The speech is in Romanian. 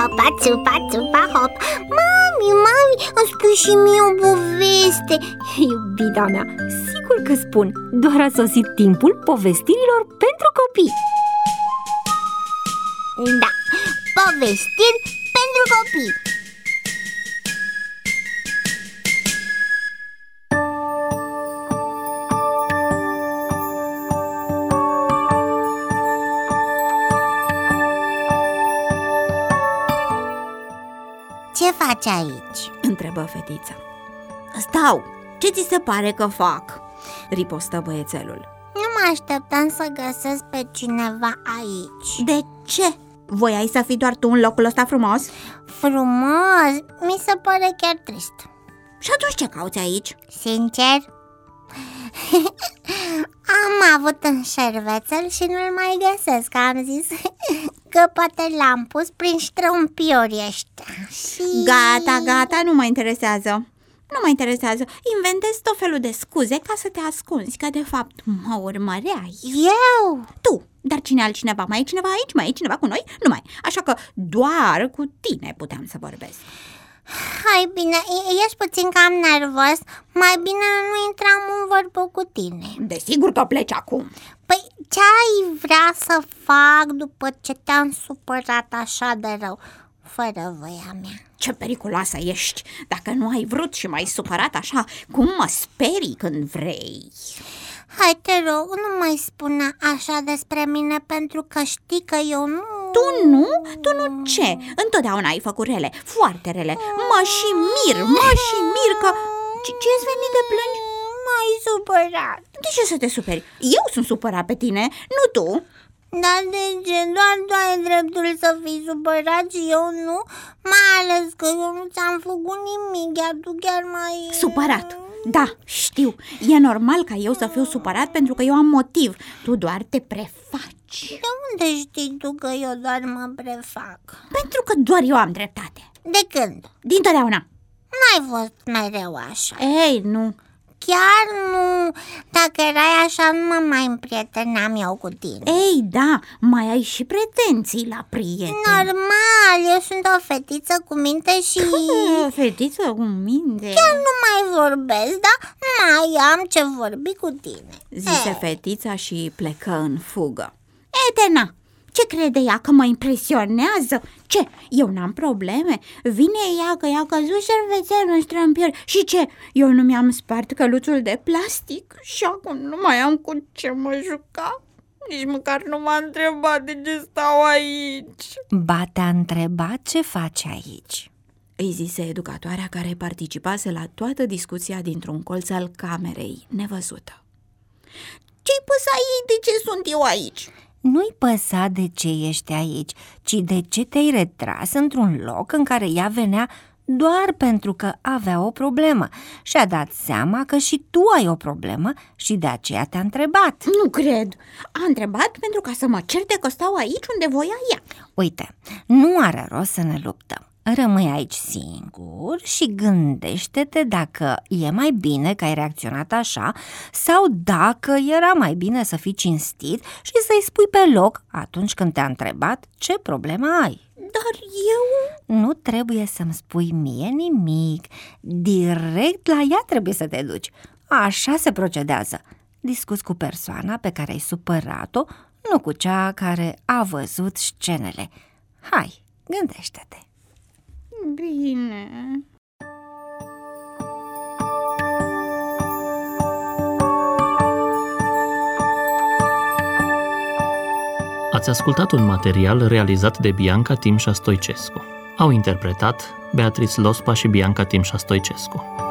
țupa, țupa, țupa, hop. Mami, îmi spui și mie o poveste. Iubita mea, sigur că spun. Doar a sosit timpul povestirilor pentru copii. Da, povestiri pentru copii. Ce faci aici? Întrebă fetița. Stau, ce ți se pare că fac? Ripostă băiețelul. Nu mă așteptam să găsesc pe cineva aici. De ce? Voiai să fii doar tu în locul ăsta frumos? Frumos? Mi se pare chiar trist. Și atunci ce cauți aici? Sincer? Am avut un șervețel și nu-l mai găsesc. Am zis că poate l-am pus prin ștrumpiori ăștia și... Gata, nu mă interesează. Nu mă interesează. Inventezi tot felul de scuze ca să te ascunzi, că de fapt mă urmăreai. Eu? Tu, dar cine altcineva? Mai e cineva aici? Mai e cineva cu noi? Nu mai. Așa că doar cu tine puteam să vorbesc. Hai bine, ești puțin cam nervos. Mai bine nu intram în vorbă cu tine. Desigur că pleci acum. Păi ce ai vrea să fac după ce te-am supărat așa de rău, fără voia mea? Ce periculoasă ești! Dacă nu ai vrut și m-ai supărat așa, cum mă sperii când vrei? Hai, te rog, nu mai spune așa despre mine, pentru că știi că eu nu... Tu nu? Tu nu ce? Întotdeauna ai făcut rele, foarte rele. Mă și mir că... Ce-ți venit de plângi? M-ai supărat. De ce să te superi? Eu sunt supărat pe tine, nu tu. Dar de ce? Doar tu ai dreptul să fii supărat și eu nu? Mai ales că eu nu ți-am făcut nimic, iar tu chiar mai... Supărat? Da, știu. E normal ca eu să fiu supărat pentru că eu am motiv. Tu doar te prefaci. De unde știi tu că eu doar mă prefac? Pentru că doar eu am dreptate. De când? Dintotdeauna. N-ai fost mereu așa. Ei, nu. Chiar nu. Dacă erai așa, nu mă mai împrieteneam eu cu tine. Ei, da, mai ai și pretenții la prieteni. Normal, eu sunt o fetiță cu minte și... Fetiță cu minte? Chiar nu mai vorbesc, dar mai am ce vorbi cu tine. Zise fetița și plecă în fugă. Etena, ce crede ea, că mă impresionează? Ce? Eu n-am probleme? Vine ea că i-a căzut șervețelul în ștrămpiori. Și ce? Eu nu mi-am spart căluțul de plastic și acum nu mai am cu ce mă juca? Nici măcar nu m-a întrebat de ce stau aici. Ba, te-a întrebat ce faci aici, îi zise educatoarea, care participase la toată discuția dintr-un colț al camerei, nevăzută. Ce-i păsa ei de ce sunt eu aici? Nu-i păsa de ce ești aici, ci de ce te-ai retras într-un loc în care ea venea doar pentru că avea o problemă și a dat seama că și tu ai o problemă și de aceea te-a întrebat. Nu cred! A întrebat pentru ca să mă certe că stau aici unde voia ea. Uite, nu are rost să ne luptăm. Rămâi aici singur și gândește-te dacă e mai bine că ai reacționat așa sau dacă era mai bine să fii cinstit și să-i spui pe loc atunci când te-a întrebat ce problemă ai. Dar eu... Nu trebuie să-mi spui mie nimic. Direct la ea trebuie să te duci. Așa se procedează. Discuți cu persoana pe care ai supărat-o, nu cu cea care a văzut scenele. Hai, gândește-te. Bine. Ați ascultat un material realizat de Bianca Timșa Stoicescu. Au interpretat Beatrice Lospa și Bianca Timșa Stoicescu.